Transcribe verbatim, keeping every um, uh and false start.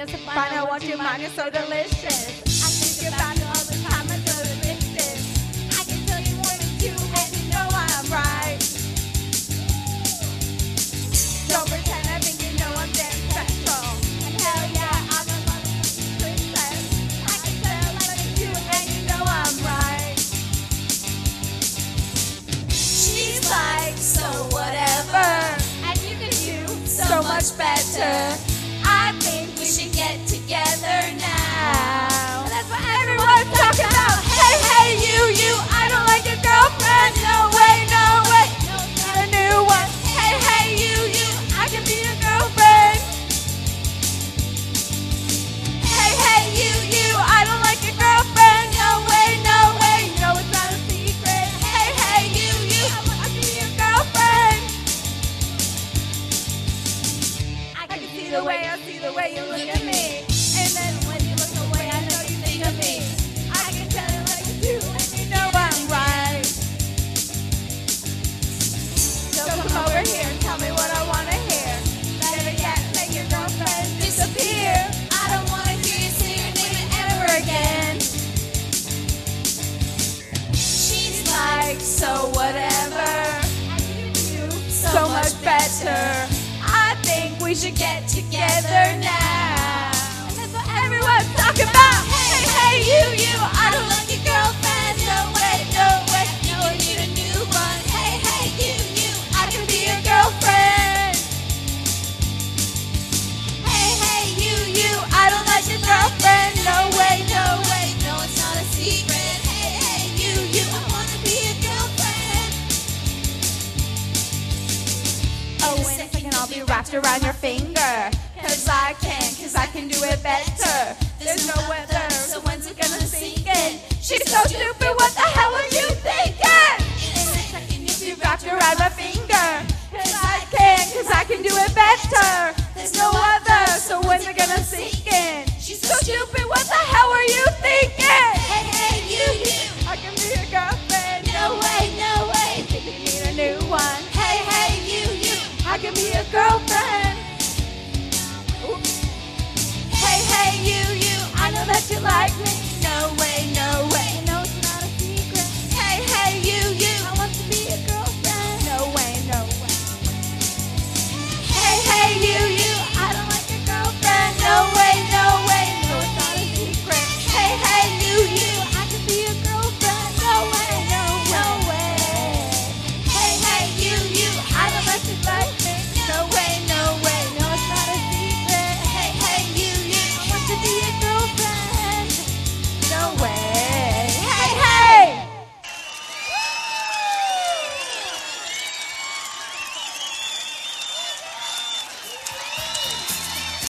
guess to find out what you mind is so delicious. I think about it all the time, I'm so addicted. I can tell you one and two, and you know I'm right. Don't pretend I think you know I'm damn special. And hell yeah, I'm a motherfucking princess. I can tell like a two, and you know I'm right. She's like, so whatever, and you can do so much better. I think we should get together now. That's what everyone's talking about. Hey, hey, you, you, I don't like your girlfriend. No way, no way, no, not a new one. Hey, hey, you, you, I can be your girlfriend. Hey, hey, you, you, I don't like your girlfriend. No way, no way, no, it's not a secret. Hey, hey, you, you, I want to be your girlfriend. I can see the way, I see the way you look at me. And then when you look away, I know you think of me. I can tell you like you do, and you know I'm right. So come over here and tell me what I want to hear. Better yet, make your girlfriend disappear. I don't want to hear you say your name ever again. She's like, so whatever, and you do so much better. I think we should get together now. And that's what everyone's talking about. Hey, hey, you, you, I don't like your girlfriend. No way, no way, no, I need a new one. Hey, hey, you, you, I can be your girlfriend. Hey, hey, you, you, I don't like your girlfriend. No way, no way, no, it's not a secret. Hey, hey, you, you, I wanna be your girlfriend. Oh, in a second I'll be wrapped around your finger. Cause I can, cause I can do it better. There's no weather, so when's it gonna sink in? She's so stupid, what the hell are you thinking? In a second you'll be wrapped around my finger. Cause I can, cause I can do it better. There's no weather, so when's it gonna sink in? She's so stupid, what the hell are you thinking? Hey, hey, you, you, I can be your girlfriend. No way, no way, think you need a new one. Hey, hey, you, you, I can be your girlfriend. Oops. Hey, hey, you, you, I know that you like me. No way,